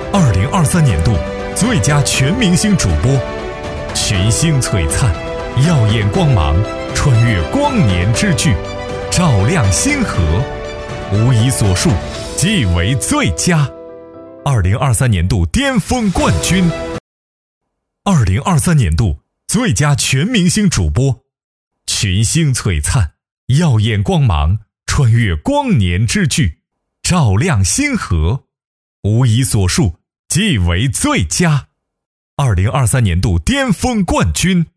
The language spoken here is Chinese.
2023年度最佳全明星主播，群星璀璨，耀眼光芒，穿越光年之距，照亮星河，无一所述，即为最佳。2023年度巅峰冠军，2023年度最佳全明星主播，群星璀璨，耀眼光芒，穿越光年之距，照亮星河，无一所述，即为最佳。2023年度巅峰冠军